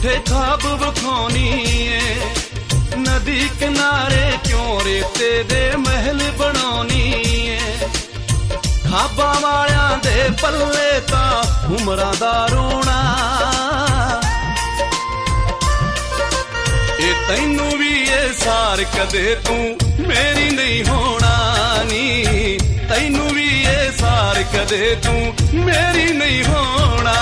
झूठे ख्वाब विखाउनी है। नदी किनारे क्यों रेते दे महल बनाउनी है। खाबा वालियां दे पल्ले तां उमरां दा रोना। ए तैनू भी ये सार कदे तू मेरी नहीं होना नी। तैनू भी ये सार कदे तू मेरी नहीं होना।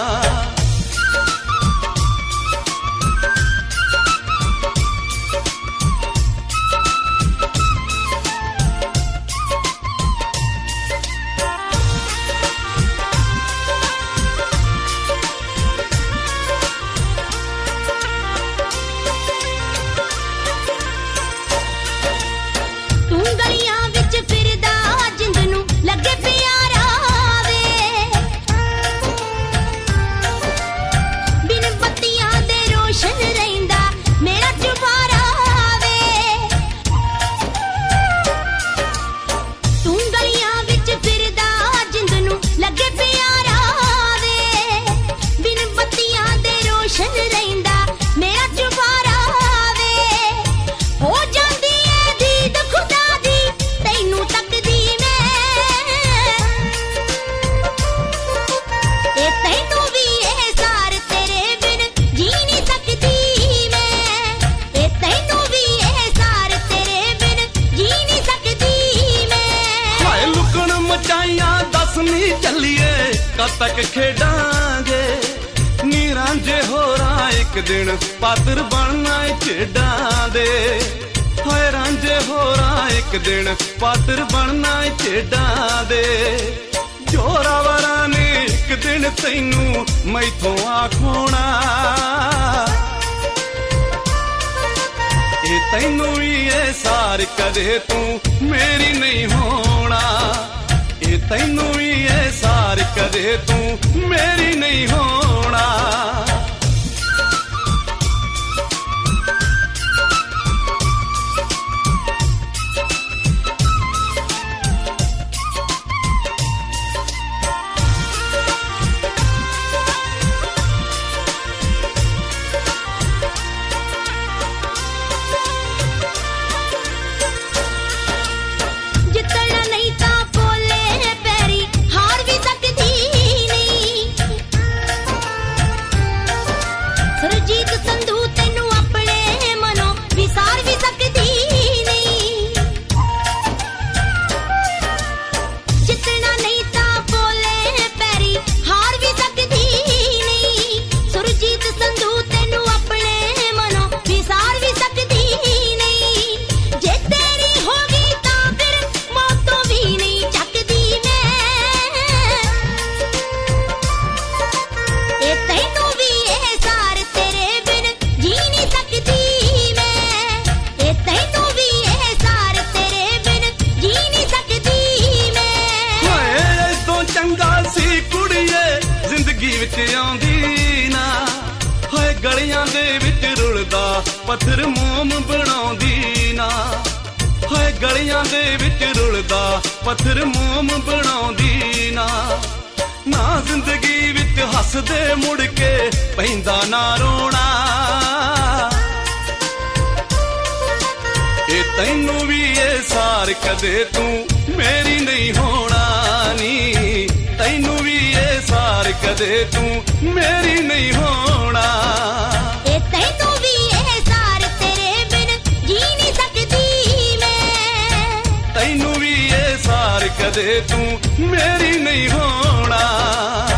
कद तक खेडांगे नी रांझे होरां एक दिन पात्र बनना खेडां दे। हाय रांझे होरां एक दिन पात्र बनना खेडां दे। जोरावरां ने एक दिन तैनू मैथों आखोना। ए तैनू भी ये सार कदे तू मेरी नहीं होना। तैनू भी ये सार कदे तू मेरी नहीं होना। गलियां दे विच रुलदा पत्थर मोम बनाउंदी ना। हाय गलियां दे विच रुलदा पत्थर मोम बनाउंदी ना। ना जिंदगी विच हसदे मुड़ के पैंदा ना रोना। ए तैनू भी ये सार कदे तू मेरी नहीं होना नी। तैनू भी ये सार कदे तू मेरी नहीं होना। तैनू भी ये सार कदे तू मेरी नहीं होना।